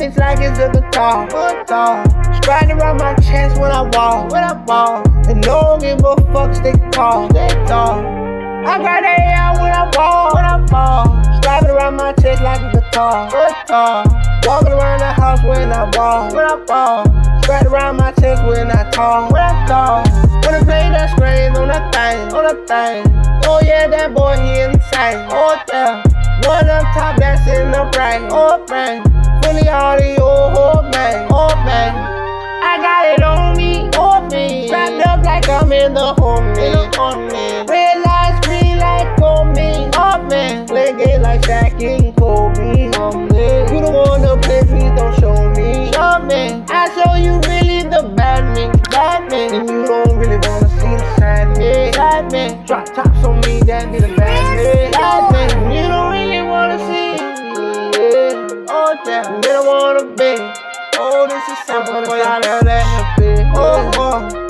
bitch like it's a guitar. Stride around my chest when I walk. And no one give a fuck, stay tall. I got that out when I walk. Stride around my chest like a guitar. Walking around the house when I walk. Stride around my chest when I talk. When I play that screens on that thing. Oh yeah, that boy he insane. Oh yeah. One up top that's in the brain. Fully all the old man. I got it on me. Wrapped up like I'm in the homie. Red lights, green light, on me. Play game like Shaq and Kobe. You the one to play, please don't show me. I show you really the bad man. And you don't really wanna see the side man. Drop tops on me, that be the bad man. You don't really wanna see. Oh yeah, they don't wanna be. Oh, this is something for y'all that happy.